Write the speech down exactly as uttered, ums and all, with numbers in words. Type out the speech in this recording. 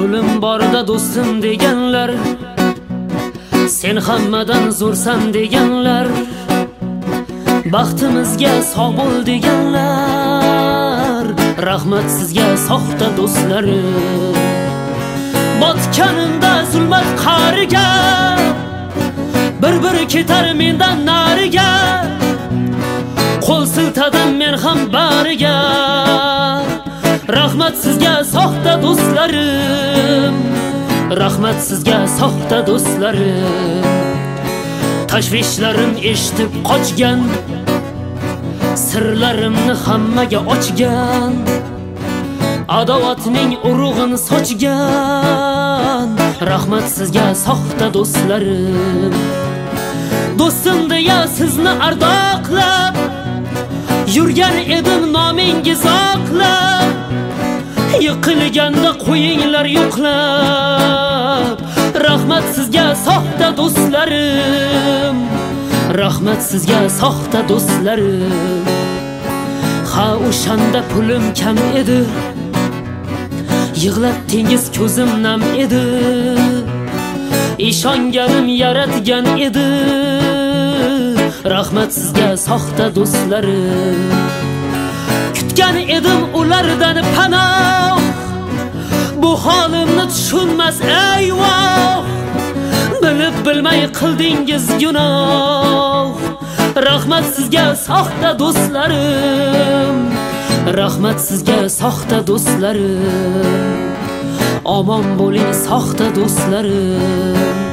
pulim borda do'stim deganlar, sen hammadan zo'rsan deganlar, baxtimizga sog' bo'l deganlar. Rahmat sizga soxta do'stlarim. Botganimda zulmat qariga, bir-bir ketar mendan nariga. Qo'l siltadim men ham bariga. Rahmat sizga soxta do'stlarim. Rahmat sizga soxta do'stlarim. Tashvishlarim eshitib qochgan, sirlarimni hammaga ochgan, adovatning urug'ini sochgan. Rahmat sizga soxta do'stlarim. Do'stim deya sizni ardoqlab yurgan edim nomingiz oqlab. Yiqilganda qo'yinglar yo'qlab. Rahmat sizga soxta do'stlarim. Rahmat sizga soxta do'stlarim. Ha o'shanda pulim kam edi, yig'latdingiz ko'zim nam edi. Ishonganim yaratgan edi. Rahmat sizga soxta do'stlarim. Kutgan edim ulardan panoh, bu holimni tushunmas eyvoh. Bilib bilmay qildingiz gunoh. Rahmat sizga soxta do'stlarim. Rahmat sizga soxta do'stlarim. Omon bo'ling soxta do'stlarim.